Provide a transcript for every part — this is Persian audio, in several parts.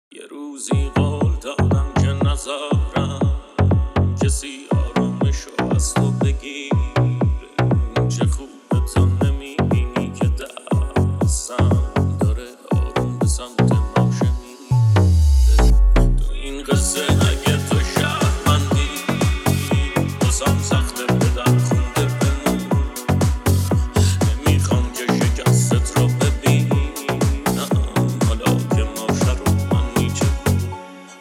یه روزی قول دادم که نذارم کسی آرامشو از تو بگیره. چه خوبه تو نمیبینی که دستم داره آروم به سمت ماشه میره. تو این قصه اگه تو شهروندی بازم سخته بدن خونده بمون. نمیخوام که شکستت رو ببینم حالا که ماشه رو من میچه.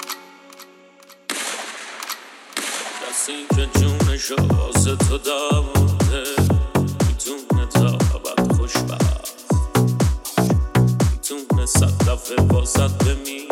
کسی که جونشو واسه تو داده میتونه تا ابد خوشبخت، میتونه 100 دفعه واسط بمیره.